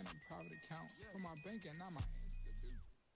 in a private account for my banking, not my Insta.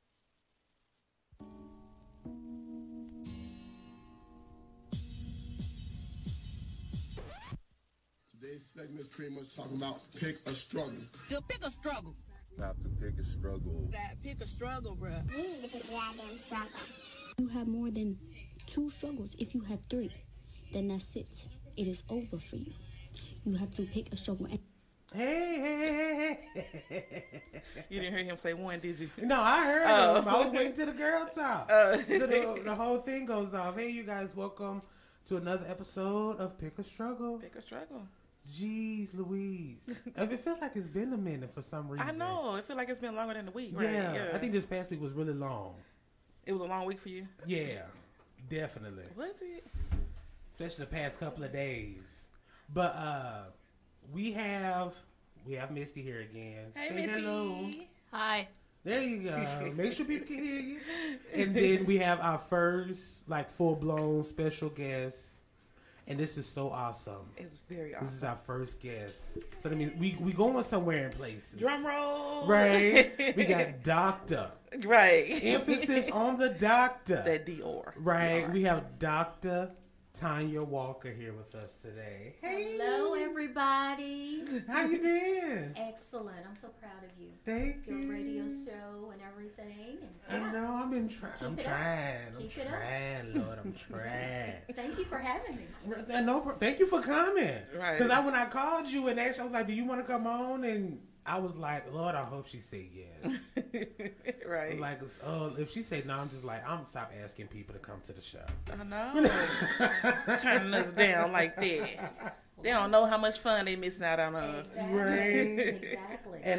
Today's segment is pretty much talking about pick a struggle. Pick a struggle. I have to pick a struggle. Pick a struggle, bruh. You need to pick the goddamn struggle. You have more than 2 struggles. If you have 3, then that's it. It is over for you. You have to pick a struggle. Hey. You didn't hear him say 1, did you? No, I heard him. I was waiting till the girl talk. So the whole thing goes off. Hey, you guys, welcome to another episode of Pick a Struggle. Pick a struggle. Jeez Louise. It feels like it's been a minute for some reason. I know. I feel like it's been longer than a week, right? Yeah. I think this past week was really long. It was a long week for you? Yeah, definitely. Was it? Especially the past couple of days. But we have Misty here again. Hey, Say Misty. hello. Hi. There you go. Make sure people can hear you. And then we have our first, full-blown special guest. And this is so awesome. It's very awesome. This is our first guest. So that means we going somewhere in places. Drum roll. Right. We got Doctor. Right. Emphasis on the doctor. That Dior. Right. Dior. We have Dr. Tanya Walker here with us today. Hey. Hello, everybody. How you been? Excellent. I'm so proud of you. Thank you. Your radio show and everything. And I know. I've been trying. I'm trying, Lord. I'm trying. Thank you for having me. Thank you for coming. Right. Because when I called you and asked, I was like, do you want to come on? And I was like, Lord, I hope she said yes. Right. Like, if she said no, I'm just like, I'm gonna stop asking people to come to the show. I know. Turning us down like that. They don't know how much fun they missing out on us. Exactly. Right. Exactly. And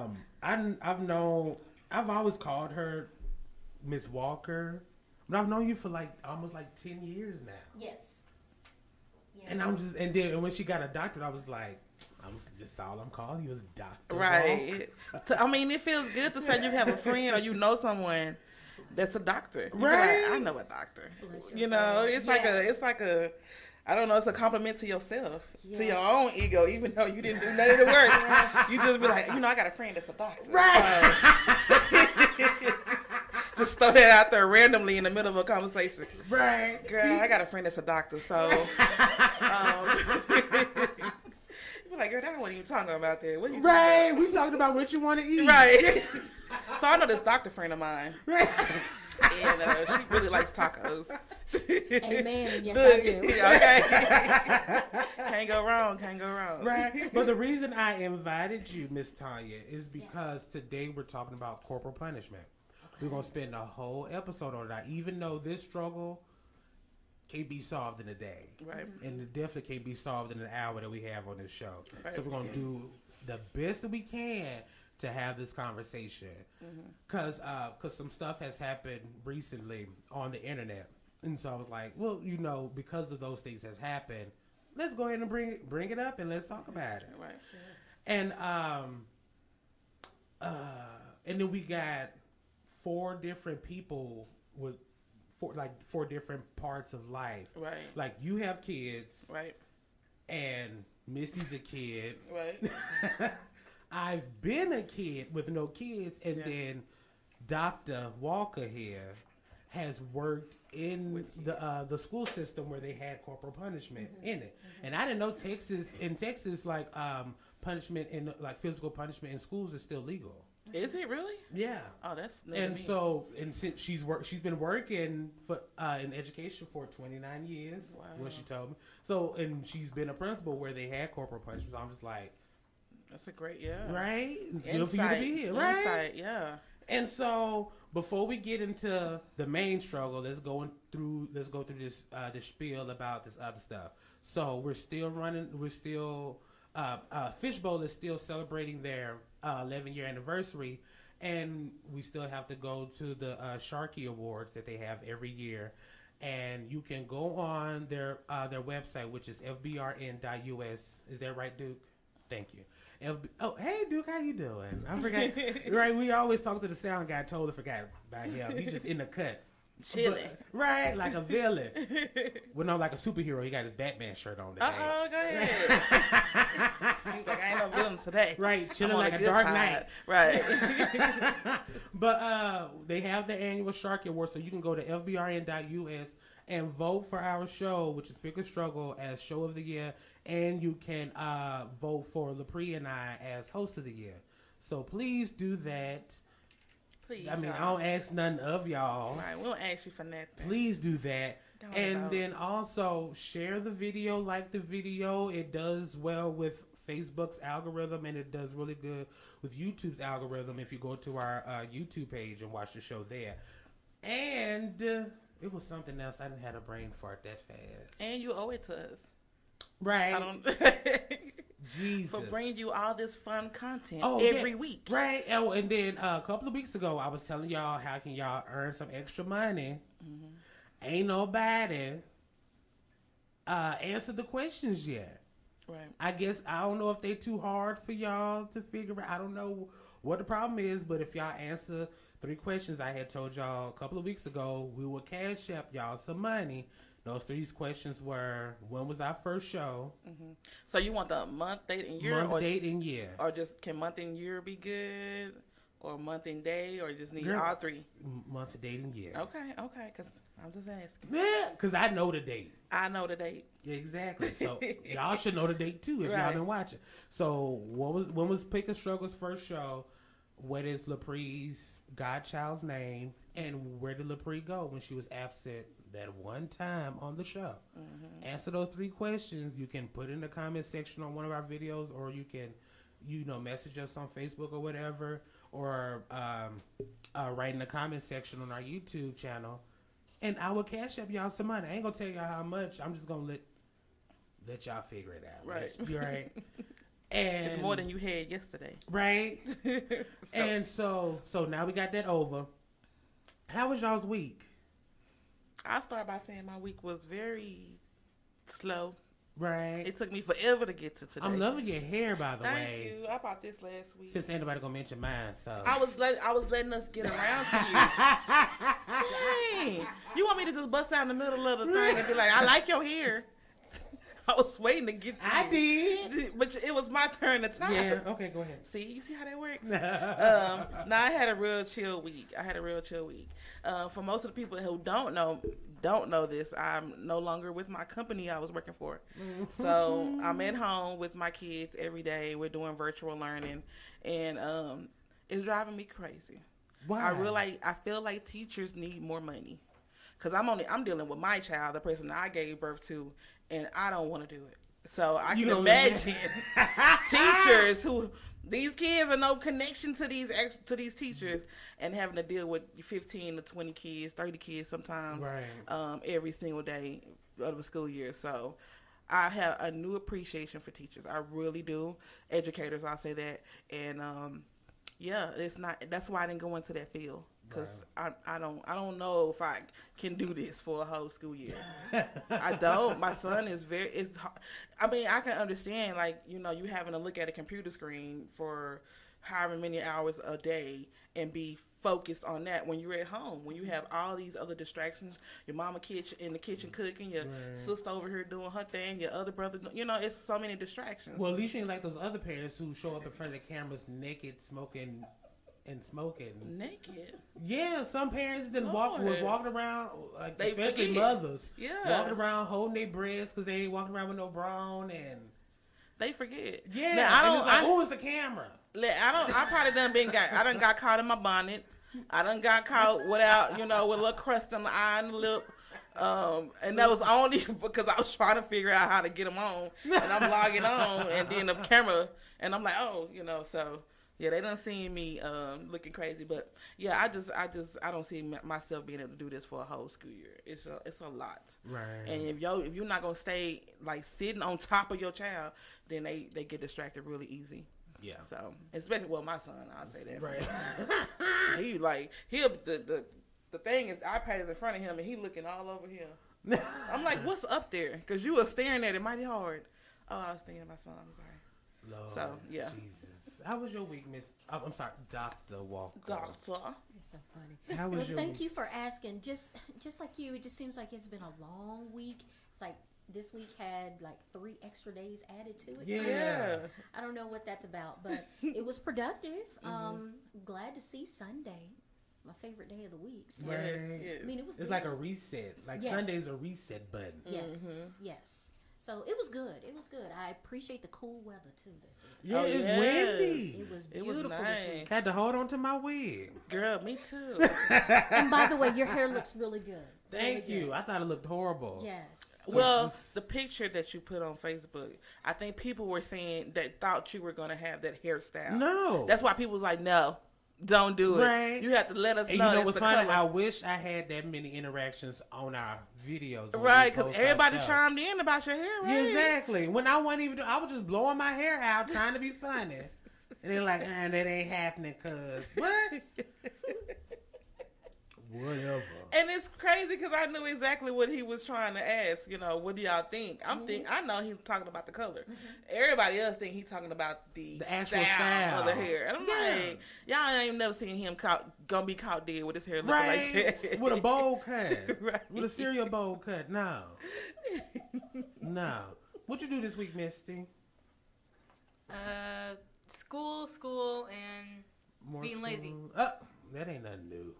I've always called her Miss Walker, but I've known you for almost 10 years now. Yes. And then when she got a doctorate, I was like, all I'm calling you is Dr. Right. I mean, it feels good to say you have a friend or you know someone that's a doctor. You right. I know a doctor. You know, it's like a, I don't know, it's a compliment to yourself, to your own ego, even though you didn't do none of the work. Yes. You just be like, I got a friend that's a doctor. Right. Just throw that out there randomly in the middle of a conversation. Right. Girl, I got a friend that's a doctor, so. You're like, girl, that wasn't even talking about that. What you right. We talking about what you want to eat. Right. So I know this doctor friend of mine. Right. And she really likes tacos. Amen. Yes, I do. Okay. Can't go wrong. Right. But the reason I invited you, Miss Tanya, is because today we're talking about corporal punishment. Okay. We're going to spend a whole episode on that, even though this struggle can't be solved in a day. Right. And it definitely can't be solved in an hour that we have on this show. Right. So we're going to do the best that we can to have this conversation. Because some stuff has happened recently on the internet. And so I was like, well, because of those things have happened, let's go ahead and bring it up and let's talk about it. Right. Sure. And then we got 4 different people with 4 different parts of life. Right. Like you have kids. Right. And Misty's a kid. Right. I've been a kid with no kids, and then Dr. Walker here has worked in the school system where they had corporal punishment in it. And I didn't know Texas punishment in physical punishment in schools is still legal. Is it really? Yeah. Oh, that's new and to me. so since she's been working for in education for 29 years. Wow. What she told me. So and she's been a principal where they had corporal punishment. So I'm just like, that's a great right. It's good for you to be here, right? Insight, yeah. And so before we get into the main struggle, let's go through this spiel about this other stuff. So we're still running. Fishbowl is still celebrating their 11-year anniversary, and we still have to go to the Sharkey Awards that they have every year. And you can go on their website, which is fbrn.us. Is that right, Duke? Thank you. Hey, Duke, how you doing? I forgot. Right, we always talk to the sound guy. Totally forgot about him. He's just in the cut. Chilling. Right, like a villain. Well, no, like a superhero. He got his Batman shirt on today. Go ahead. He's like, I ain't no villain today. Right, chilling I'm on like the a good Dark side. Knight. Right. But they have the annual Sharky Award, so you can go to fbrn.us and vote for our show, which is Pick a Struggle, as Show of the Year, and you can vote for LaPree and I as Host of the Year. So please do that. Please. I mean, I don't ask none of y'all. Right, we don't ask you for nothing. Please do that. Don't And know. then also share the video, like the video. It does well with Facebook's algorithm, and it does really good with YouTube's algorithm if you go to our YouTube page and watch the show there. And it was something else. I didn't have a brain fart that fast. And you owe it to us. Right. I don't. Jesus. For bringing you all this fun content Oh, every week. Right. Oh, and then a couple of weeks ago, I was telling y'all how can y'all earn some extra money. Mm-hmm. Ain't nobody answered the questions yet. Right. I guess I don't know if they too hard for y'all to figure out. I don't know what the problem is, but if y'all answer 3 questions I had told y'all a couple of weeks ago, we will cash up y'all some money. Those 3 questions were, when was our first show? Mm-hmm. So you want the month, date, and year? Month, date, and year. Or just, can month and year be good? Or month and day? Or you just need Girl, all 3? Month, date, and year. Okay, because I'm just asking. Yeah, because I know the date. I know the date. Exactly. So y'all should know the date too if y'all Right. been watching. So when was Pick a Struggle's first show? What is LaPree's godchild's name? And where did LaPree go when she was absent that one time on the show? Mm-hmm. Answer those 3 questions. You can put in the comment section on one of our videos, or you can, message us on Facebook or whatever, or write in the comment section on our YouTube channel. And I will cash up y'all some money. I ain't gonna tell y'all how much. I'm just gonna let y'all figure it out. Right. Right. And It's more than you had yesterday. right. And so now we got that over. How was y'all's week? I'll start by saying my week was very slow. Right. It took me forever to get to today. I'm loving your hair, by the Thank way. you. I bought this last week. Since ain't nobody gonna mention mine, so I was letting us get around to you. Dang. You want me to just bust out in the middle of the thing and be like, I like your hair. I was waiting to get to I you. did. But it was my turn to talk. Yeah. Okay. Go ahead. See, you see how that works? Now I had a real chill week. For most of the people who don't know this, I'm no longer with my company I was working for. So I'm at home with my kids every day. We're doing virtual learning, and it's driving me crazy. Why? I feel like teachers need more money, because I'm dealing with my child, the person that I gave birth to, and I don't want to do it. So I can imagine teachers who, these kids are no connection to these teachers, and having to deal with 15 to 20 kids, 30 kids sometimes, Right. every single day of the school year. So I have a new appreciation for teachers. I really do. Educators, I'll say that. And it's not. That's why I didn't go into that field. Because I don't know if I can do this for a whole school year. I don't. My son is I mean, I can understand, like, you having to look at a computer screen for however many hours a day and be focused on that when you're at home. When you have all these other distractions, your mama in the kitchen cooking, your sister over here doing her thing, your other brother, it's so many distractions. Well, at least you ain't like those other parents who show up in front of the cameras naked, smoking. Naked. Yeah, some parents was walking around, like, They especially forget. mothers. Yeah. Walking around holding their breasts because they ain't walking around with no bra on, and They forget. yeah, Now, who is the camera? I probably done got caught in my bonnet. I done got caught without, with a little crust on the eye and the lip. And that was only because I was trying to figure out how to get them on, and I'm logging on, and then the camera, and I'm like, so. Yeah, they done seen me looking crazy, but yeah, I don't see myself being able to do this for a whole school year. It's a lot, Right? and if you're not gonna stay like sitting on top of your child, then they get distracted really easy. Yeah. So especially my son, I'll say that. Right. The thing is, iPad is in front of him and he looking all over here. I'm like, what's up there? Because you were staring at it mighty hard. Oh, I was thinking of my son. I'm sorry. Lord, So, yeah. Jesus. How was your week, Miss? Oh, I'm sorry, Dr. Walker. Doctor. That's so funny. How was Well, your thank week? you for asking. Just like you, it just seems like it's been a long week. It's like this week had like 3 extra days added to it. Yeah. I don't know what that's about, but it was productive. Glad to see Sunday, my favorite day of the week. So, Right. I mean, it was. It's good. like a reset. Like Yes. Sunday's a reset button. Yes, yes. So it was good. It was good. I appreciate the cool weather too this week. Yeah, Oh, it's yes. windy. It was It was beautiful this week. nice. Had to hold on to my wig. Girl, me too. And by the way, your hair looks really good. Thank Really you. good. I thought it looked horrible. Yes. Well, the picture that you put on Facebook, I think people were saying that thought you were going to have that hairstyle. No. That's why people was like, no, don't do it. Right. You have to let us And know. you know it's what's the funny? color. I wish I had that many interactions on our videos. when Right, we because post our everybody show. chimed in about your hair, right? Yeah, exactly. When I wasn't even, I was just blowing my hair out, trying to be funny, and they're like, "that ain't happening." Cause what? Whatever. And it's crazy because I knew exactly what he was trying to ask. You know, what do y'all think? I know he's talking about the color. Everybody else think he's talking about the actual of style. the hair. And I'm like, y'all ain't never seen him gonna be caught dead with his hair looking Right, like that. with a bowl cut, Right. with a cereal bowl cut. No, no. What you do this week, Misty? School, and More Being lazy. That ain't nothing new.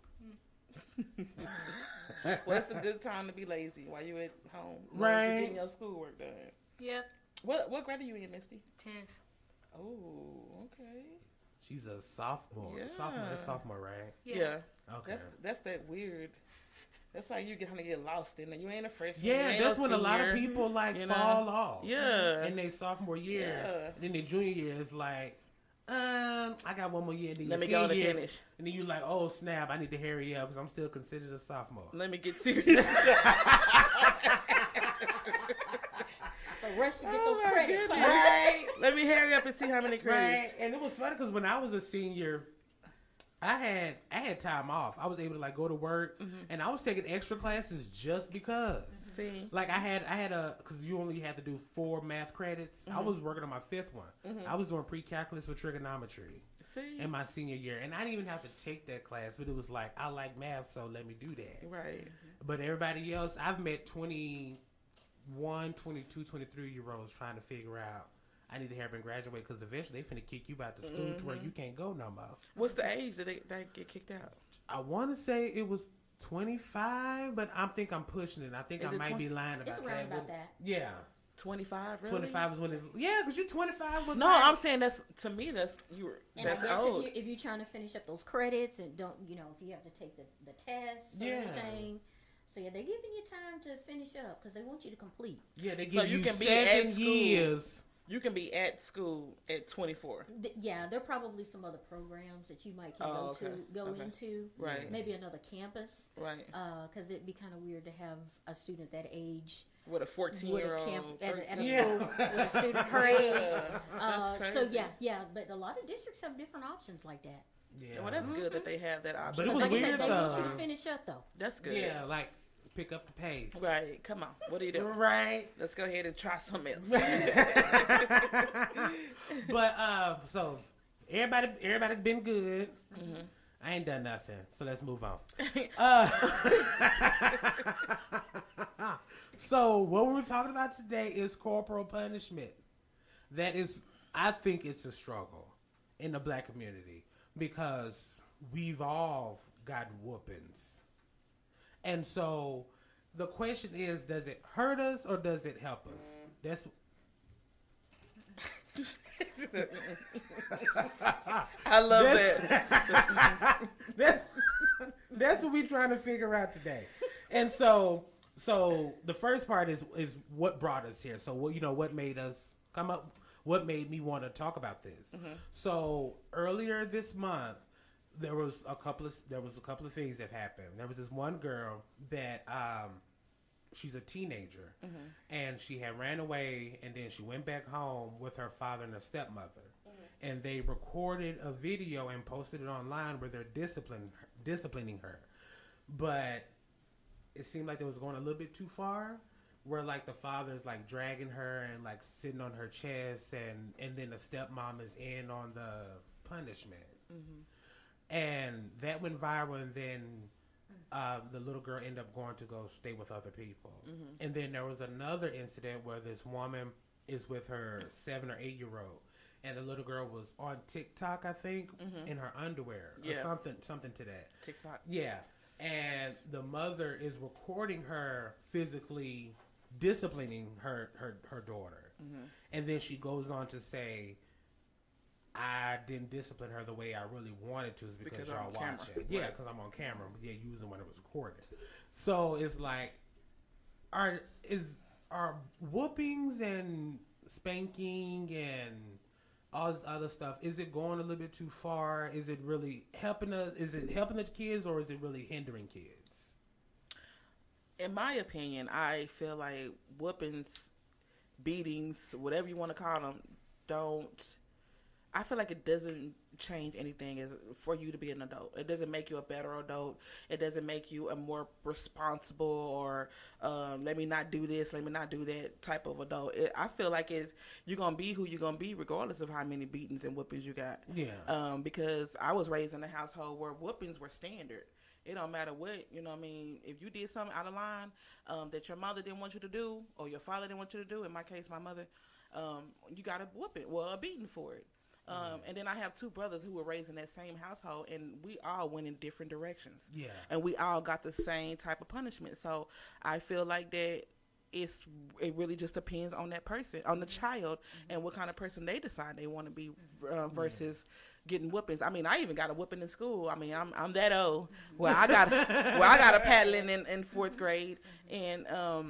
Well, it's a good time to be lazy while you at home. Right. You're getting your schoolwork done. yep, What grade are you in, Misty? 10th. Oh, okay. She's a sophomore. Yeah. That's sophomore, right? Yeah. Okay. That's that weird. That's how you kind of get lost in it. You ain't a freshman. Yeah, you ain't that's no when a lot of senior, people like you know? fall off. Yeah. In their sophomore year. Yeah. Then their junior year is like, I got one more year. And then Let your me go senior and year, finish. And then you like, oh snap, I need to hurry up because I'm still considered a sophomore. Let me get serious. So rush to get those credits. huh? Right. Let me hurry up and see how many Right. credits. And it was funny because when I was a senior, I had time off. I was able to like go to work, and I was taking extra classes just because. See. Like I had because you only had to do 4 math credits. I was working on my 5th one. I was doing pre-calculus with trigonometry See. in my senior year, and I didn't even have to take that class. But it was like I like math, so let me do that. Right. But everybody else, I've met 21, 22, 23-year-olds trying to figure out. I need to hurry up and graduate because eventually they finna kick you out to school to where you can't go no more. What's the age that they get kicked out? I want to say it was 25, but I think I'm pushing it. I think Is I it might be lying about It's that. around about but- that. Yeah, 25. Really? 25 is when it's because you're 25. Was No, like, I'm saying that's to me. That's And that's I guess old. if you're trying to finish up those credits and don't, if you have to take the tests or Yeah. anything. So yeah, they're giving you time to finish up because they want you to complete. yeah, they So give you you can be 7 at school. years. You can be at school at 24. Yeah, there are probably some other programs that you might can Oh, go okay. into. Right. Maybe another campus. Right. Because it'd be kind of weird to have a student that age With a with a 14-year-old. camp at a Yeah. school with a student her age. That's So crazy. yeah, but a lot of districts have different options like that. Yeah, Well, that's good that they have that option. But it was Like I weird said, they want you though. to finish up though. That's good. Yeah, like pick up the pace. Right. Come on. What are you doing? Right. Let's go ahead and try something else. But so everybody been good. I ain't done nothing, so let's move on. So what we're talking about today is corporal punishment. That is, I think it's a struggle in the black community because we've all gotten whoopings. And so the question is, does it hurt us or does it help us? That's I love that. that's what we're trying to figure out today. And so the first part is what brought us here. So what made us come up, what made me want to talk about this. So earlier this month there was a couple of things that happened. There was this one girl that she's a teenager, and she had ran away, and then she went back home with her father and her stepmother, and they recorded a video and posted it online where they're disciplining her, but it seemed like it was going a little bit too far, where like the father's like dragging her and like sitting on her chest, and then the stepmom is in on the punishment. And that went viral, and then the little girl ended up going to go stay with other people. And then there was another incident where this woman is with her 7 or 8 year old, and the little girl was on TikTok, I think, in her underwear or something to that. TikTok. Yeah. And the mother is recording her physically disciplining her daughter. And then she goes on to say, I didn't discipline her the way I really wanted to, is because y'all watching. Yeah, because I'm on camera. Yeah, using when it was recorded. So it's like, are whoopings and spanking and all this other stuff, is it going a little bit too far? Is it really helping us? Is it helping the kids, or is it really hindering kids? In my opinion, I feel like whoopings, beatings, whatever you want to call them, I feel like it doesn't change anything for you to be an adult. It doesn't make you a better adult. It doesn't make you a more responsible or let me not do this, let me not do that type of adult. I feel like you're going to be who you're going to be regardless of how many beatings and whoopings you got. Yeah. Because I was raised in a household where whoopings were standard. It don't matter what, you know what I mean? If you did something out of line that your mother didn't want you to do, or your father didn't want you to do, in my case, my mother, you got a whooping, a beating for it. And then I have 2 brothers who were raised in that same household, and we all went in different directions. Yeah. And we all got the same type of punishment. So I feel like that it really just depends on that person, on the child, and what kind of person they decide they want to be versus getting whoopings. I mean, I even got a whooping in school. I mean, I'm that old where I got a paddling in 4th grade, and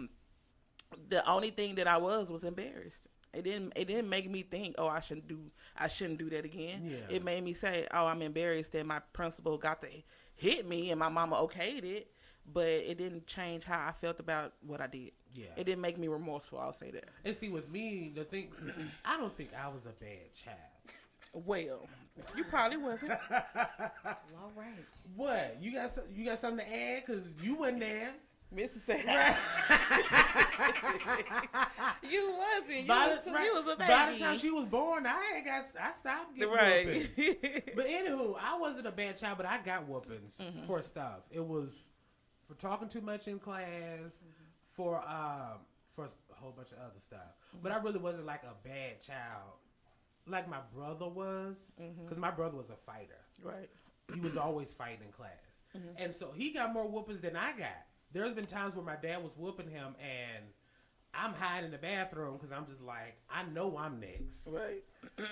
the only thing that I was embarrassed. It didn't make me think, I shouldn't do that again. Yeah. It made me say, I'm embarrassed that my principal got to hit me and my mama okayed it, but it didn't change how I felt about what I did. Yeah. It didn't make me remorseful, I'll say that. And see, with me, I don't think I was a bad child. Well, you probably wasn't. All right. What? You got something to add? Because you wasn't there. Mrs. said, you wasn't. You was a baby. By the time she was born, I stopped getting whoopings. But anywho, I wasn't a bad child, but I got whoopings for stuff. It was for talking too much in class, for a whole bunch of other stuff. But I really wasn't like a bad child, like my brother was, because my brother was a fighter. Right. He was always fighting in class, and so he got more whoopings than I got. There's been times where my dad was whooping him, and I'm hiding in the bathroom because I'm just like, I know I'm next. Right.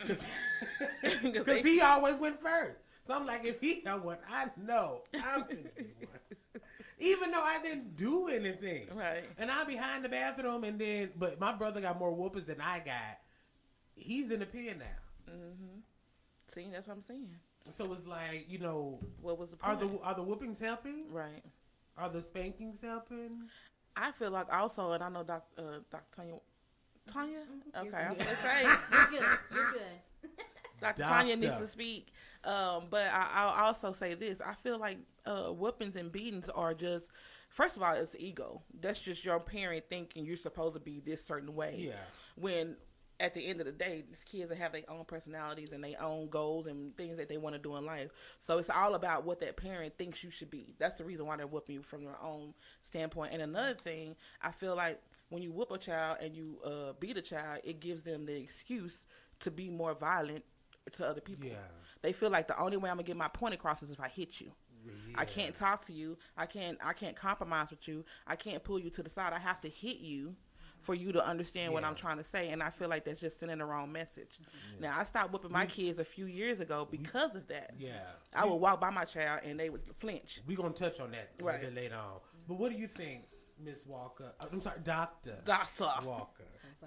Because he always went first. So I'm like, if he got one, I know I'm going to be one. Even though I didn't do anything. Right. And I'll be hiding in the bathroom, but my brother got more whoopings than I got. He's in the pen now. See, that's what I'm saying. So it's like, what was the point? Are the whoopings helping? Right. Are the spankings helping? I feel like also, and I know Dr. Tanya? Okay, I'm going to say. You're good. Dr. Tanya needs to speak. But I'll also say this. I feel like whoopings and beatings are just, first of all, it's ego. That's just your parent thinking you're supposed to be this certain way. Yeah. When at the end of the day, these kids have their own personalities and their own goals and things that they want to do in life. So it's all about what that parent thinks you should be. That's the reason why they're whooping you from their own standpoint. And another thing, I feel like when you whoop a child and you beat a child, it gives them the excuse to be more violent to other people. Yeah. They feel like the only way I'm gonna get my point across is if I hit you. Yeah. I can't talk to you. I can't compromise with you. I can't pull you to the side. I have to hit you for you to understand what I'm trying to say. And I feel like that's just sending the wrong message. Now, I stopped whooping my kids a few years ago because of that. Yeah. I would walk by my child and they would flinch. We're going to touch on that a little bit later on. But what do you think, Miss Walker? I'm sorry, Dr. Walker.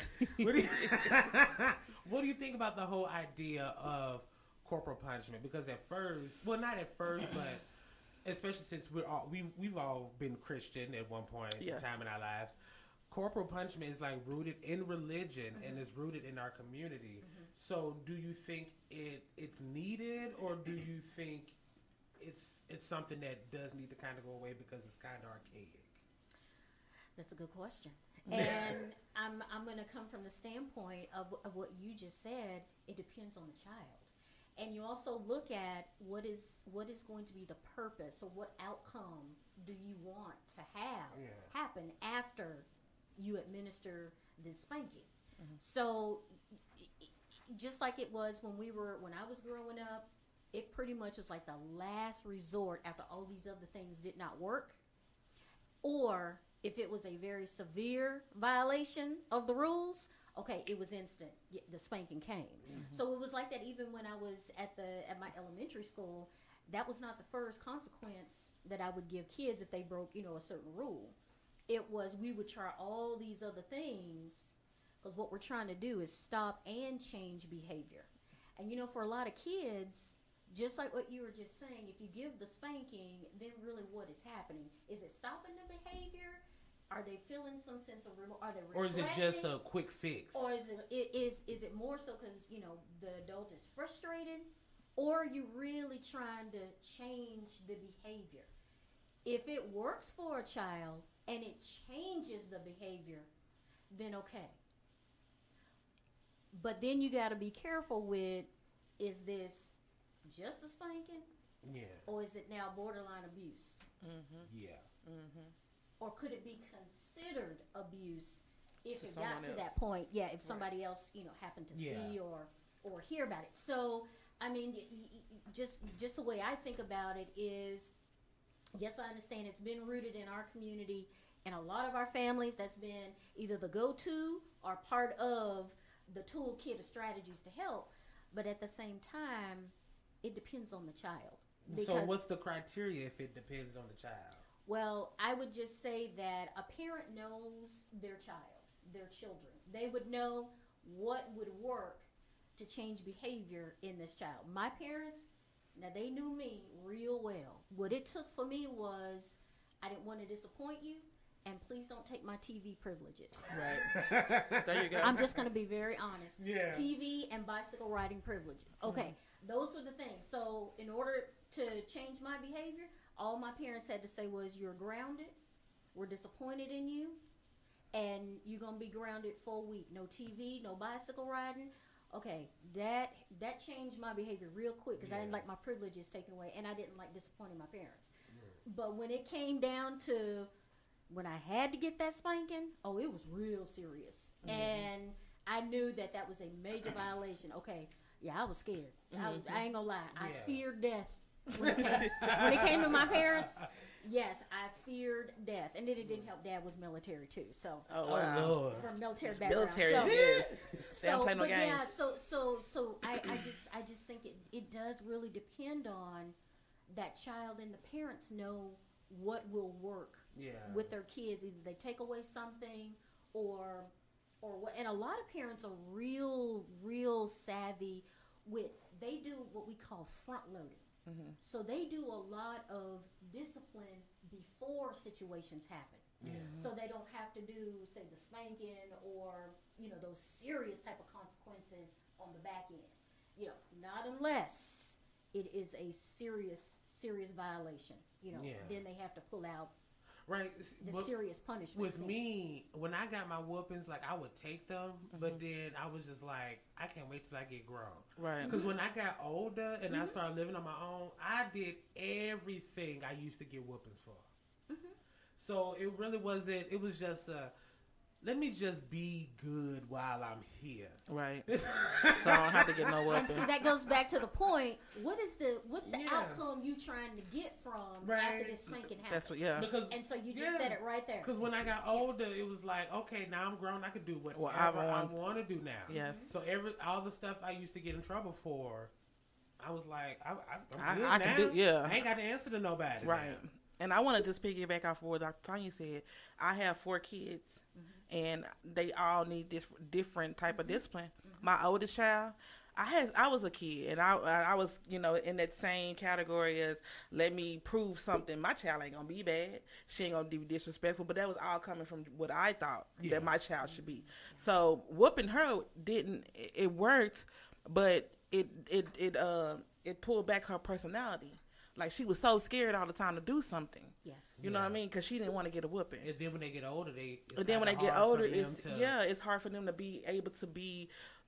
What do you think about the whole idea of corporal punishment? Because at first, well, not at first, but especially since we've all been Christian at one point in time in our lives, corporal punishment is like rooted in religion and is rooted in our community. So do you think it's needed, or do you think it's something that does need to kind of go away because it's kind of archaic? That's a good question. And I'm going to come from the standpoint of what you just said. It depends on the child. And you also look at what is going to be the purpose, or what outcome do you want to have happen after you administer this spanking. So just like it was when I was growing up, it pretty much was like the last resort after all these other things did not work. Or if it was a very severe violation of the rules, okay, it was instant. The spanking came. So it was like that even when I was at my elementary school. That was not the first consequence that I would give kids if they broke, a certain rule. It was, we would try all these other things, because what we're trying to do is stop and change behavior. And for a lot of kids, just like what you were just saying, if you give the spanking, then really what is happening? Is it stopping the behavior? Are they feeling some sense of are they reflecting? Or is it just a quick fix? Or is it more so because the adult is frustrated, or are you really trying to change the behavior? If it works for a child and it changes the behavior, then okay. But then you got to be careful with, is this just a spanking? Yeah. Or is it now borderline abuse? Yeah. Or could it be considered abuse if it got someone to else. that point? Yeah, if somebody else, happened to see or hear about it. So, I mean, just the way I think about it is, yes, I understand it's been rooted in our community, and a lot of our families, that's been either the go-to or part of the toolkit of strategies to help. But at the same time, it depends on the child. So what's the criteria if it depends on the child? Well, I would just say that a parent knows their child, their children. They would know what would work to change behavior in this child. My parents, now they knew me real well. What it took for me was, I didn't want to disappoint you, and please don't take my TV privileges. Right. There you go. I'm just going to be very honest. Yeah. TV and bicycle riding privileges. Okay, those are the things. So in order to change my behavior, all my parents had to say was, you're grounded, we're disappointed in you, and you're going to be grounded for a week. No TV, no bicycle riding. Okay, that changed my behavior real quick, because I didn't like my privileges taken away, and I didn't like disappointing my parents. But when it came down to when I had to get that spanking, it was real serious. And I knew that was a major violation. Okay, yeah, I was scared. I ain't gonna lie. I feared death. When it came to my parents, yes, I feared death. And then it didn't help. Dad was military too, so Lord. from military background. Military, so, yes. They don't so play no but games. yeah, so I just think it does really depend on that child, and the parents know what will work with their kids. Either they take away something or what. And a lot of parents are real savvy with, they do what we call front loading. So they do a lot of discipline before situations happen. So they don't have to do, say, the spanking or, those serious type of consequences on the back end. Not unless it is a serious violation. Then they have to pull out the serious punishment. With me, when I got my whoopings, like, I would take them, but then I was just like, I can't wait till I get grown. Right. Because when I got older and I started living on my own, I did everything I used to get whoopings for. So it really wasn't, it was just let me just be good while I'm here. Right. So I don't have to get no whooping. And see, that goes back to the point. What's the outcome you trying to get from after this spanking happens? That's what, Because, and so you just said it right there. Because when I got older, it was like, okay, now I'm grown. I can do whatever I want to do now. Yes. So all the stuff I used to get in trouble for, I was like, I'm good I now. can do, yeah. I ain't got to answer to nobody. Right. Now. And I want to just piggyback off of what Dr. Tanya said. I have 4 kids, and they all need this different type of discipline. My oldest child, I was a kid, and I was, in that same category as, let me prove something. My child ain't gonna be bad. She ain't gonna be disrespectful. But that was all coming from what I thought that my child should be. So whooping her it worked, but it pulled back her personality. Like, she was so scared all the time to do something. Yes. You know what I mean? Because she didn't want to get a whooping. And then when they get older, it's hard for them to be able to be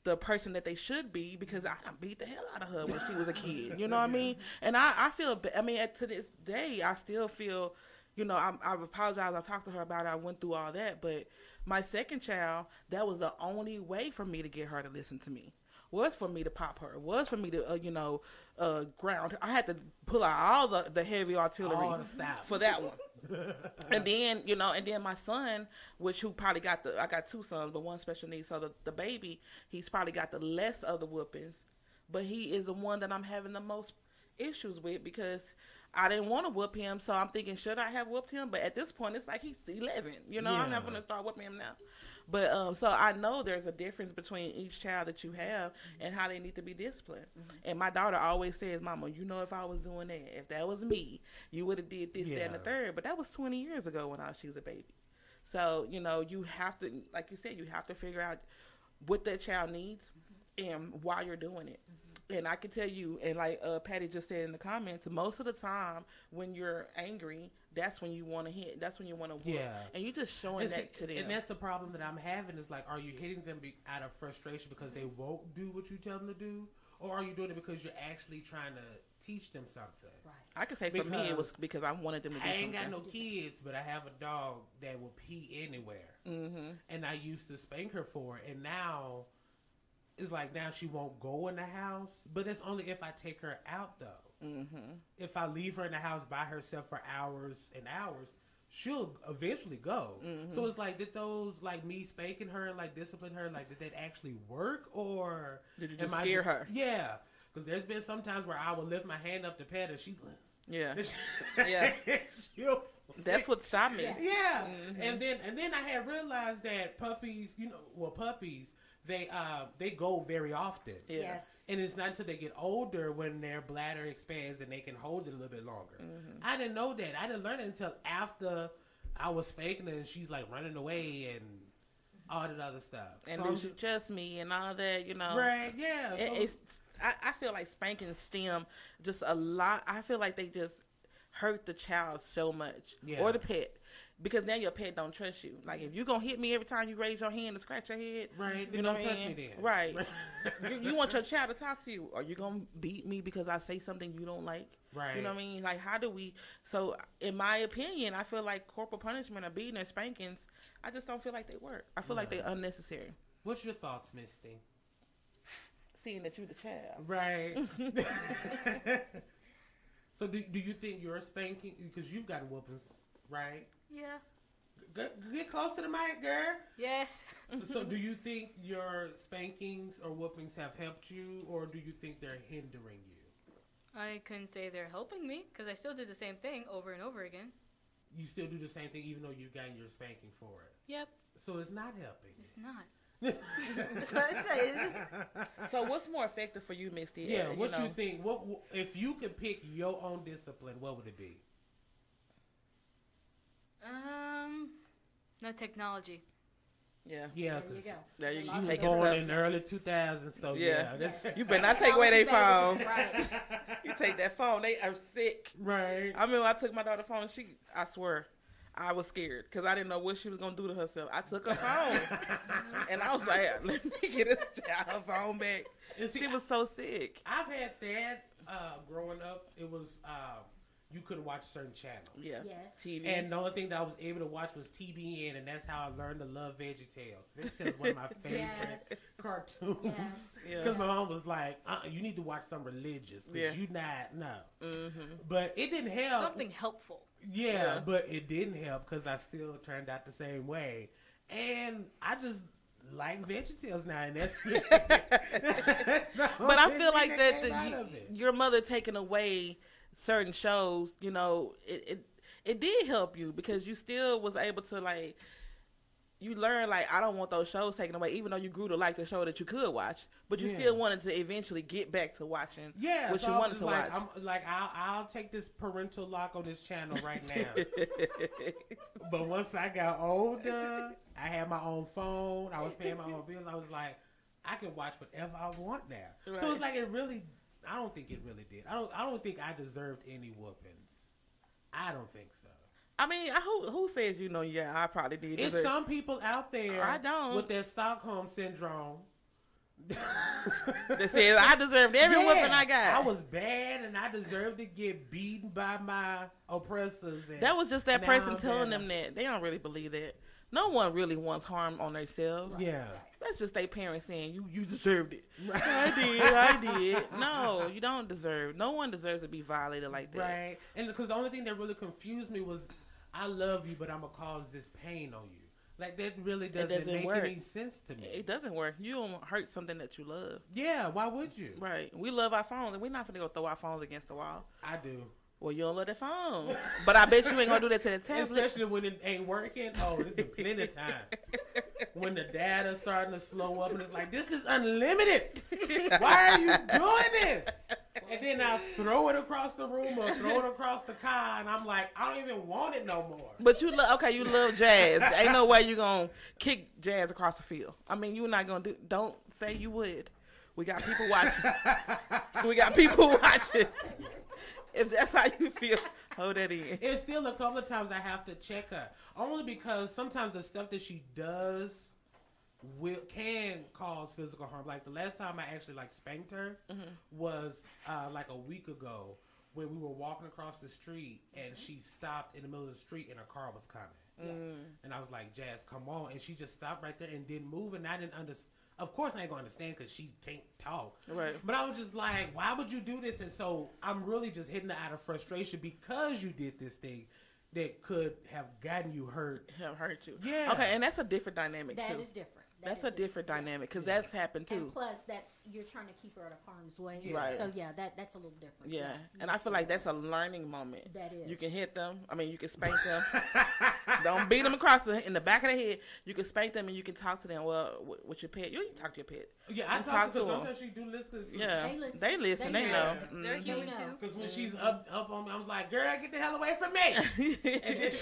the person that they should be, because I done beat the hell out of her when she was a kid. You know what I mean? And I feel, I mean, to this day, I still feel, you know, I've apologized. I talked to her about it. I went through all that. But my second child, that was the only way for me to get her to listen to me. Was for me to pop her. Was for me to, ground her. I had to pull out all the heavy artillery for that one. And then, and then my son, who probably I got two sons, but one special needs. So the baby, he's probably got the less of the whoopings, but he is the one that I'm having the most issues with, because I didn't want to whoop him. So I'm thinking, should I have whooped him? But at this point, it's like he's 11. I'm not going to start whooping him now. But so I know there's a difference between each child that you have and how they need to be disciplined. And my daughter always says, Mama, if I was doing that, if that was me, you would have did this, that, and the third. But that was 20 years ago when she was a baby. So, you have to, like you said, you have to figure out what that child needs and why you're doing it. And I can tell you, and like Patty just said in the comments, most of the time when you're angry, that's when you want to hit. That's when you want to whoop. Yeah. And you're just showing that to them. And that's the problem that I'm having is like, are you hitting them out of frustration because they won't do what you tell them to do? Or are you doing it because you're actually trying to teach them something? Right. I could say for me it was because I wanted them to do something. I ain't got no kids, but I have a dog that will pee anywhere. Mm-hmm. And I used to spank her for it. And now... it's like now she won't go in the house, but it's only if I take her out though. Mm-hmm. If I leave her in the house by herself for hours and hours, she'll eventually go. Mm-hmm. So it's like, did those like me spanking her and like discipline her, like did that actually work, or did you just scare her? Yeah, because there's been some times where I would lift my hand up to pet her, she's like, yeah, that's what stopped me. Yeah, mm-hmm. and then I had realized that puppies, they go very often. Yes. And it's not until they get older when their bladder expands and they can hold it a little bit longer. Mm-hmm. I didn't know that. I didn't learn it until after I was spanking her and she's like running away and all that other stuff. And so then she trusts me and all that, Right, yeah. I feel like spankings stem just a lot. I feel like they just hurt the child so much. Yeah. Or the pet. Because now your pet don't trust you. Like, if you gonna hit me every time you raise your hand and scratch your head, right? You don't touch me then, right? you want your child to talk to you, or you gonna beat me because I say something you don't like, right? You know what I mean? Like, how do we? So, in my opinion, I feel like corporal punishment or beating or spankings, I just don't feel like they work. I feel like they're unnecessary. What's your thoughts, Misty? Seeing that you're the child, right? So, do you think you're spanking because you've gotten whoopings, right? Yeah. Get close to the mic, girl. Yes. So do you think your spankings or whoopings have helped you, or do you think they're hindering you? I couldn't say they're helping me, because I still did the same thing over and over again. You still do the same thing even though you've gotten your spanking for it? Yep. So it's not helping. It's not. That's what I say, isn't it? So what's more effective for you, Misty? Yeah, you think? What if you could pick your own discipline, what would it be? No technology. Yeah. Yeah. There you go. You were born in the early 2000s, so yeah. You better not take away their phone. Right. You take that phone, they are sick. Right. I remember I took my daughter's phone. I swear, I was scared because I didn't know what she was gonna do to herself. I took her phone, and I was like, "Let me get her phone back." She was so sick. I've had that growing up. It was. You couldn't watch certain channels. Yeah. Yes. TV. And the only thing that I was able to watch was TBN, and that's how I learned to love VeggieTales. VeggieTales is one of my favorite cartoons. Yes. Because my mom was like, you need to watch some religious, because you not, no. Mm-hmm. But it didn't help. Something helpful. Yeah, but it didn't help, because I still turned out the same way. And I just like VeggieTales now, and that's But I feel like that your mother taking away certain shows, it did help you, because you still was able to, like, you learn, like, I don't want those shows taken away, even though you grew to like the show that you could watch, but you still wanted to eventually get back to watching what you wanted to watch. I'll take this parental lock on this channel right now. But once I got older, I had my own phone, I was paying my own bills, I was like, I can watch whatever I want now. Right. So it's like, I don't think it really did. I don't think I deserved any whoopings. I don't think so. I mean, who says I probably did. It's some people out there I don't. with their Stockholm syndrome That says I deserved every whipping I got. I was bad and I deserved to get beaten by my oppressors. And that was just that now person I'm telling bad. them that. They don't really believe that. No one really wants harm on themselves. Yeah. That's just their parents saying, you deserved it. I did. No, you don't deserve. No one deserves to be violated like that. Right. And because the only thing that really confused me was, I love you, but I'm going to cause this pain on you. Like, that really doesn't make work. any sense to me. It doesn't work. You don't hurt something that you love. Yeah, why would you? Right. We love our phones, and we're not going to go throw our phones against the wall. I do. Well, you don't love that phone. But I bet you ain't going to do that to the tablet. Especially when it ain't working. Oh, there's been plenty of time. When the data's starting to slow up and it's like, this is unlimited. Why are you doing this? And then I throw it across the room or throw it across the car and I'm like, I don't even want it no more. But you love, okay, you love jazz. Ain't no way you going to kick jazz across the field. I mean, you're not going to do, don't say you would. We got people watching. We got people watching. If that's how you feel, hold that in. It's still a couple of times I have to check her. Only because sometimes the stuff that she does can cause physical harm. Like the last time I actually spanked her was like a week ago when we were walking across the street and she stopped in the middle of the street and her car was coming. Yes. And I was like, Jazz, come on. And she just stopped right there and didn't move and I didn't understand. Of course I ain't going to understand because she can't talk. Right. But I was just like, why would you do this? And so I'm really just hitting her out of frustration because you did this thing that could have gotten you hurt. Have hurt you. Yeah. Okay, and that's a different dynamic, That too. is different. That's a different dynamic because that's happened, too. And plus, you're trying to keep her out of harm's way. Yeah. Right. So, yeah, that's a little different. Yeah, and I feel like that's a learning moment. That is. You can hit them. I mean, you can spank them. Don't beat them across in the back of the head. You can spank them and you can talk to them. Well, with your pet, you can talk to your pet. Yeah, I You talk to her. them. Sometimes she do listen. Yeah, They listen. they listen. They They know. know. They're Mhm. human They know. too. Because when she's up on me, I was like, girl, get the hell away from me. And then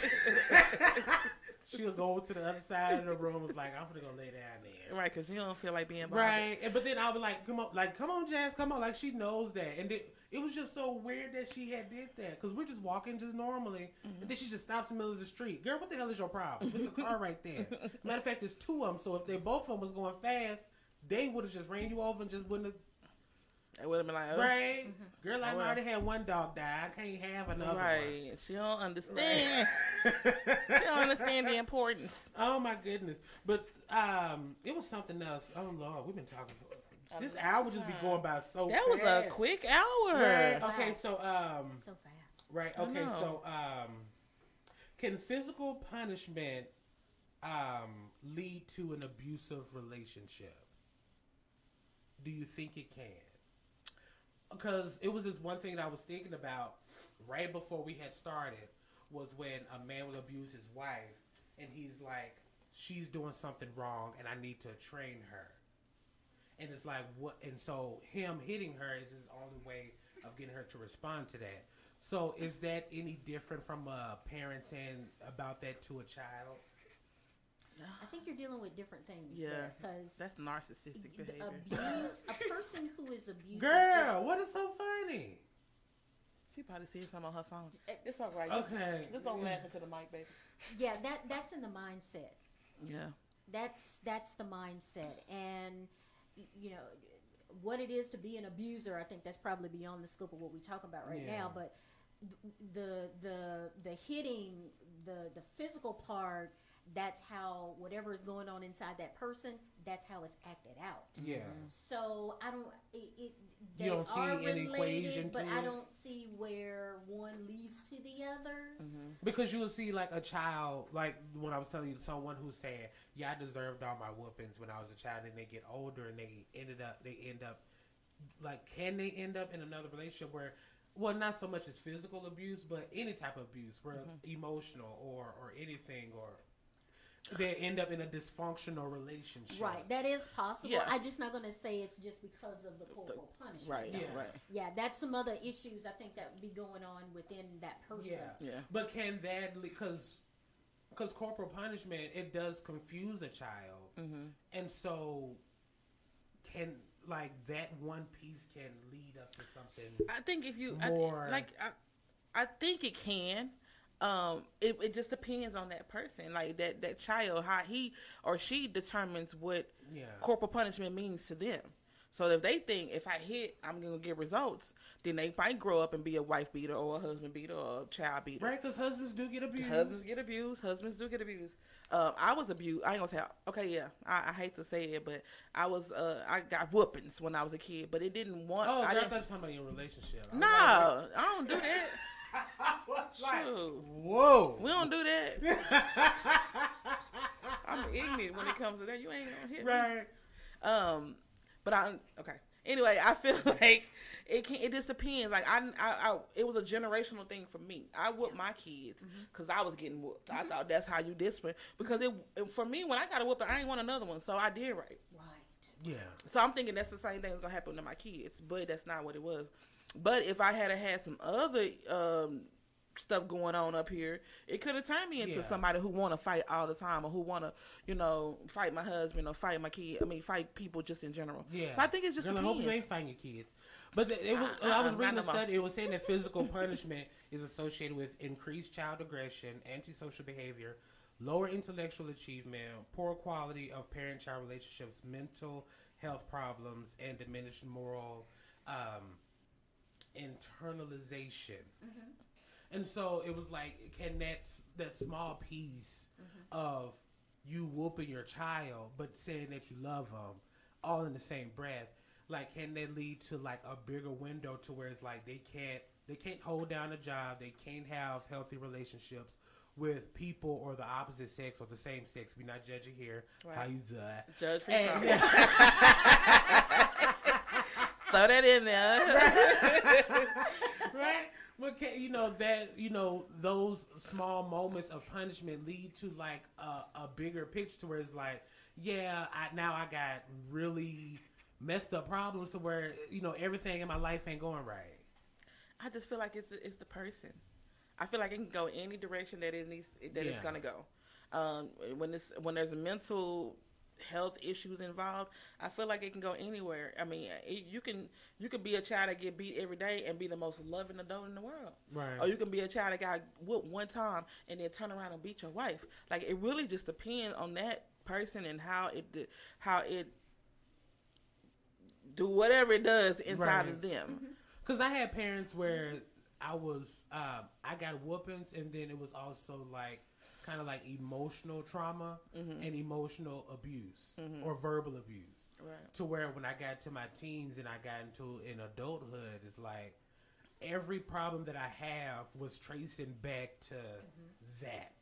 she'll go to the other side of the room and was like, I'm going to go lay down there. Right, because you don't feel like being bothered. Right. But then I'll be like, come on, Jazz, come on. Like, she knows that. And it was just so weird that she had did that. Because we're just walking just normally. And then she just stops in the middle of the street. Girl, what the hell is your problem? There's a car right there. Matter of fact, there's two of them. So if they both of them was going fast, they would have just ran you over and just wouldn't have. It would have been like, oh. Right. Girl, I well. already had one dog die. I can't have another one. Right. She don't understand. She don't understand the importance. Oh my goodness. But it was something else. Oh Lord, we've been talking for this hour just be going by so That fast. was a quick hour. Right. Okay, so So fast. right, I okay, know. so can physical punishment lead to an abusive relationship? Do you think it can? Because it was this one thing that I was thinking about right before we had started was when a man will abuse his wife and he's like, she's doing something wrong and I need to train her. And it's like, what? And so him hitting her is his only way of getting her to respond to that. So is that any different from a parent saying about that to a child? I think you're dealing with different things. Yeah. Because That's narcissistic behavior. a person who is abusive. Girl, what is so funny? She probably sees something on her phone. It's all right. Okay. Just don't laugh into the mic, baby. Yeah, that's in the mindset. Yeah. That's the mindset, and you know what it is to be an abuser. I think that's probably beyond the scope of what we talk about right Yeah. now. But the hitting, the physical part, that's how whatever is going on inside that person, that's how it's acted out. Yeah. So I don't. They You don't see are an related, equation but to I it? don't see where one leads to the other. Because you will see like a child, like when I was telling you, someone who's saying, yeah, I deserved all my whoopings when I was a child, and they get older and they end up, like, can they end up in another relationship where, well, not so much as physical abuse, but any type of abuse, where emotional or anything, or they end up in a dysfunctional relationship. Right, that is possible. Yeah. I'm just not going to say it's just because of the corporal punishment. Right. though. Yeah. Right. Yeah, that's some other issues I think that would be going on within that person. Yeah. Yeah. But can that, because corporal punishment, it does confuse a child. And so can, like, that one piece can lead up to something. I think if you More- I think it can. it just depends on that person, like that child, how he or she determines what corporal punishment means to them. So if they think if I hit, I'm going to get results, then they might grow up and be a wife beater or a husband beater or a child beater. Right, because husbands do get abused. Husbands do get abused. I was abused. I ain't gonna say, okay, yeah, I hate to say it, but I got whoopings when I was a kid, but it didn't want. Oh, I thought you were talking about your relationship. No, I don't do that. Shoot. Whoa. We don't do that. I'm ignorant when it comes to that. You ain't gonna hit me. But okay. Anyway, I feel like it just depends. Like I it was a generational thing for me. I whooped my kids because I was getting whooped. I thought that's how you discipline. Because for me, when I got a whooping, I ain't want another one, so I did right. Yeah. So I'm thinking that's the same thing that's gonna happen to my kids, but that's not what it was. But if I had some other stuff going on up here, it could have turned me into somebody who want to fight all the time, or who want to, fight my husband or fight my kid. I mean, fight people just in general. Yeah. So I think it's just. Girl, I hope you ain't fighting your kids. But I was reading a study. It was saying that physical punishment is associated with increased child aggression, antisocial behavior, lower intellectual achievement, poor quality of parent-child relationships, mental health problems, and diminished moral internalization. And so it was like, can that small piece of you whooping your child, but saying that you love them, all in the same breath, like, can that lead to like a bigger window to where it's like they can't hold down a job, they can't have healthy relationships with people or the opposite sex or the same sex. We're not judging here. Right. How you do that? Judge for throw that in there. Right? But those small moments of punishment lead to like a bigger picture to where it's like, I got really messed up problems to where, everything in my life ain't going right. I just feel like it's the person. I feel like it can go any direction that it's gonna go. When there's a mental health issues involved, I feel like it can go anywhere. I mean, you can be a child that get beat every day and be the most loving adult in the world, right? Or you can be a child that got whooped one time and then turn around and beat your wife. Like, it really just depends on that person and how it do whatever it does inside of them. Because I had parents where I got whoopings, and then it was also like kind of like emotional trauma and emotional abuse or verbal abuse. Right. To where when I got to my teens and I got into in adulthood, it's like every problem that I have was tracing back to that.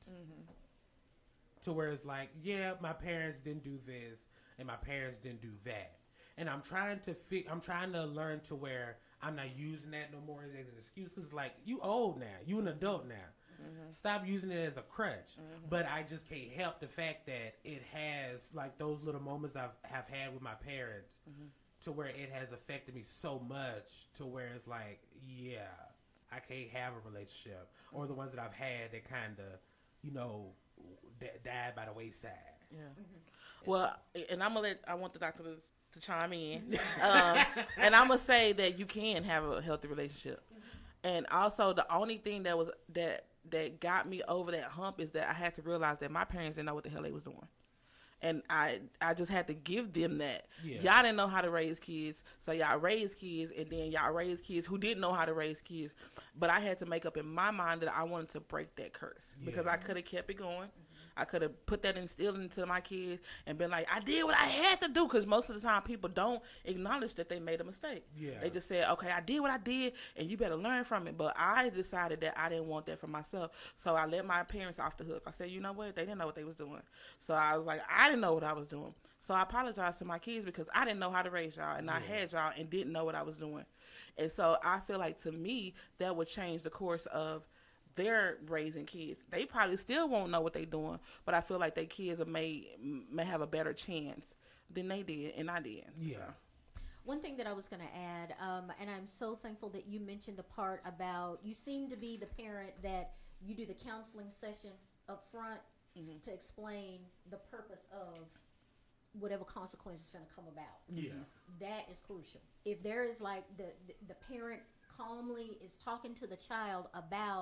To where it's like, my parents didn't do this and my parents didn't do that. And I'm trying to learn to where I'm not using that no more as an excuse, because like, you old now, you an adult now. Stop using it as a crutch. But I just can't help the fact that it has like those little moments I have had with my parents to where it has affected me so much to where it's like, I can't have a relationship, or the ones that I've had that kind of, died by the wayside. Yeah. Well, and I want the doctor to chime in. And I'm going to say that you can have a healthy relationship. And also, the only thing that got me over that hump is that I had to realize that my parents didn't know what the hell they was doing. And I just had to give them that. Yeah. Y'all didn't know how to raise kids, so y'all raised kids, and then y'all raised kids who didn't know how to raise kids. But I had to make up in my mind that I wanted to break that curse, because I could have kept it going. I could have put that instilled into my kids and been like, I did what I had to do, because most of the time people don't acknowledge that they made a mistake. Yeah. They just said, okay, I did what I did, and you better learn from it. But I decided that I didn't want that for myself, so I let my parents off the hook. I said, you know what? They didn't know what they was doing. So I was like, I didn't know what I was doing. So I apologized to my kids because I didn't know how to raise y'all, and I had y'all and didn't know what I was doing. And so I feel like, to me, that would change the course of they're raising kids. They probably still won't know what they're doing, but I feel like their kids may have a better chance than they did, and I did. Yeah. So. One thing that I was going to add, and I'm so thankful that you mentioned the part about, you seem to be the parent that you do the counseling session up front to explain the purpose of whatever consequences is going to come about. Yeah. That is crucial. If there is like the parent calmly is talking to the child about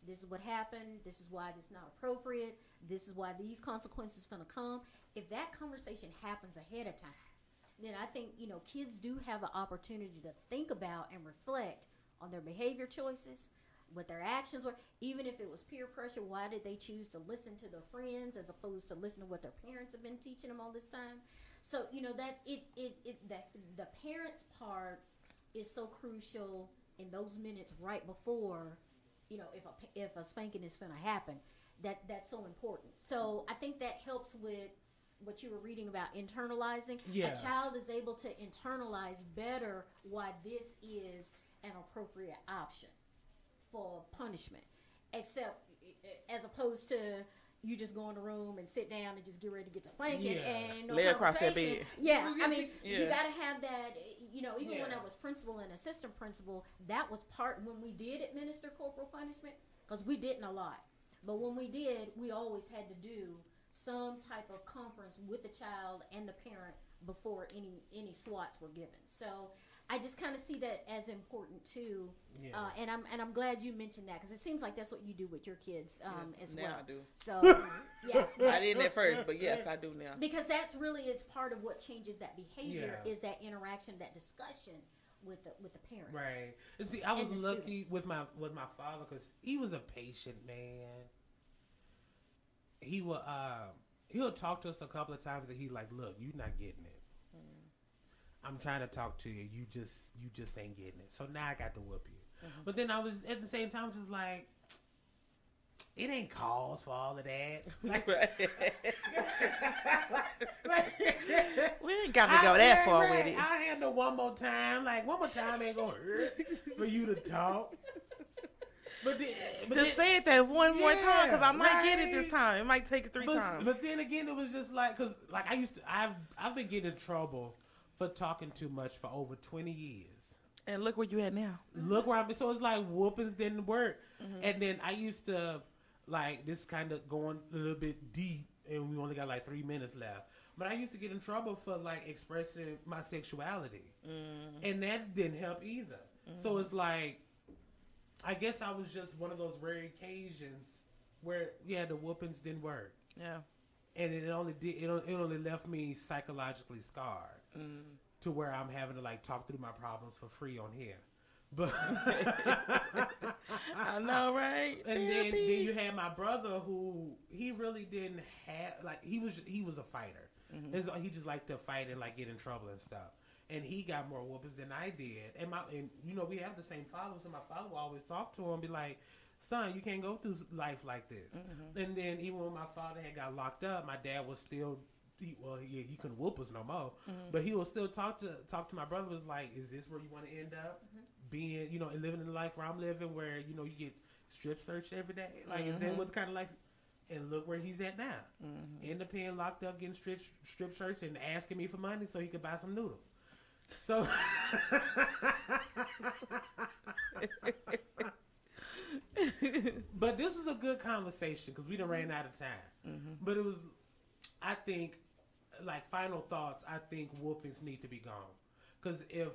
This is what happened. This is why this is not appropriate. This is why these consequences finna come. If that conversation happens ahead of time, then I think, kids do have an opportunity to think about and reflect on their behavior choices, what their actions were. Even if it was peer pressure, why did they choose to listen to their friends as opposed to listen to what their parents have been teaching them all this time? So, that the parents' part is so crucial in those minutes right before, if a spanking is finna happen. That's so important. So I think that helps with what you were reading about internalizing. Yeah. A child is able to internalize better why this is an appropriate option for punishment, except as opposed to you just go in the room and sit down and just get ready to get the spanking and lay across that bed. Yeah, I mean, you got to have that. Even when I was principal and assistant principal, that was part when we did administer corporal punishment, because we didn't a lot, but when we did, we always had to do some type of conference with the child and the parent before any swats were given. So I just kind of see that as important too. Yeah. And I'm glad you mentioned that, because it seems like that's what you do with your kids as now well. I do. So yeah, I didn't at first, but yes, I do now. because that's really is part of what changes that behavior is that interaction, that discussion with the parents. Right. And see, I was and the lucky students. with my father, because he was a patient man. He will he'll talk to us a couple of times and he's like, "Look, you're not getting it. I'm trying to talk to you. You just ain't getting it. So now I got to whoop you." But then I was at the same time just like, it ain't cause for all of that. Like, We ain't got to go that far with it. I handle one more time. Like, one more time ain't gonna hurt for you to talk. But Just say it that one more time, because I might get it right. this time. It might take it three times. But then again, it was just like, because like I've been getting in trouble for talking too much for over 20 years. And look where you at now. Look where I'm. So it's like whoopings didn't work, and then I used to like this kind of going a little bit deep, and we only got like 3 minutes left. But I used to get in trouble for like expressing my sexuality, and that didn't help either. So it's like, I guess I was just one of those rare occasions where the whoopings didn't work. Yeah. And it only left me psychologically scarred to where I'm having to like talk through my problems for free on here. But I know, right? and then you had my brother, who he really didn't have, like, he was a fighter. He just liked to fight and like get in trouble and stuff. And he got more whoopings than I did. And we have the same father, so my father will always talk to him and be like, "Son, you can't go through life like this." And then even when my father had got locked up, my dad was still, he couldn't whoop us no more, but he will still talk to my brother. Was like, "Is this where you want to end up? Being, and living in the life where I'm living, where you get strip searched every day? Like, is that what kind of life?" And look where he's at now, in the pen, locked up, getting strip searched and asking me for money so he could buy some noodles. So, but this was a good conversation because we done ran out of time. But it was, I think, like, final thoughts. I think whoopings need to be gone, because if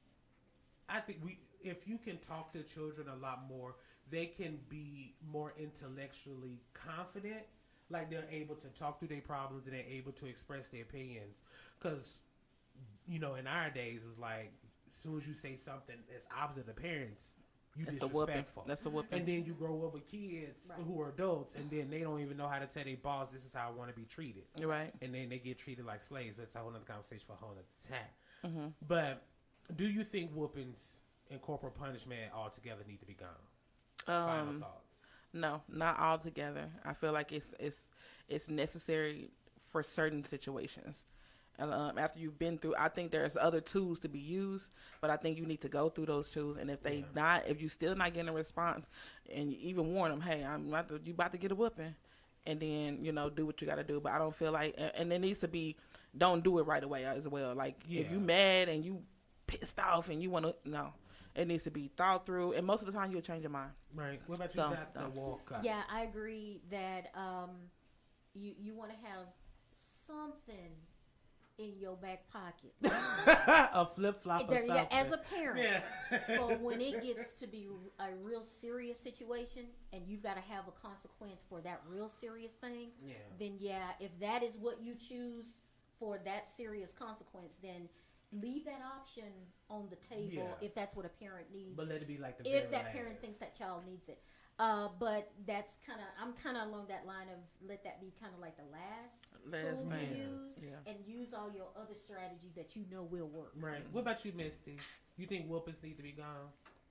you can talk to children a lot more, they can be more intellectually confident. Like, they're able to talk through their problems and they're able to express their opinions, because in our days, it was like, as soon as you say something that's opposite of parents, you disrespectful. That's a whooping. And then you grow up with kids who are adults, and then they don't even know how to tell their boss, "This is how I want to be treated." You're right. And then they get treated like slaves. That's a whole other conversation for a whole other time. But do you think whoopings and corporal punishment altogether need to be gone? Final thoughts. No, not altogether. I feel like it's necessary for certain situations. After you've been through, I think there's other tools to be used, but I think you need to go through those tools. And if you still not getting a response, and you even warn them, "Hey, you about to get a whooping," and then do what you got to do. But I don't feel like, and it needs to be, don't do it right away as well. Like, if you mad and you pissed off and you want to, no, it needs to be thought through. And most of the time, you'll change your mind. Right. What about you, Dr. Walker? Yeah, I agree that you want to have something in your back pocket. A flip flop or something. As a parent, Yeah. for when it gets to be a real serious situation and you've got to have a consequence for that real serious thing, then if that is what you choose for that serious consequence, then leave that option on the table if that's what a parent needs. But let it be like the if that parent thinks that child needs it. But that's I'm kind of along that line of let that be kind of like the last tool you use, and use all your other strategies that you know will work. Right. What about you, Misty? You think whoopings need to be gone?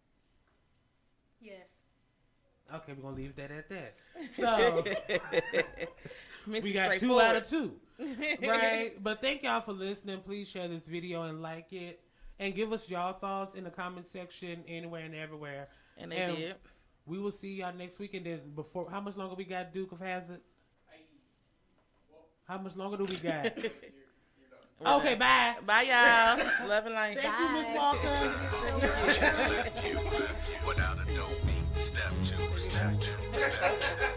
Yes. Okay, we're gonna leave that at that. So we got 2 out of 2, right? But thank y'all for listening. Please share this video and like it, and give us y'all thoughts in the comment section anywhere and everywhere. And they did. We will see y'all next week. And then before, how much longer we got, Duke of Hazard? How much longer do we got? Okay, bye. Bye, y'all. Love and light. Thank you, Miss Walker. Without a dope beat, step 2, step 2, step 2.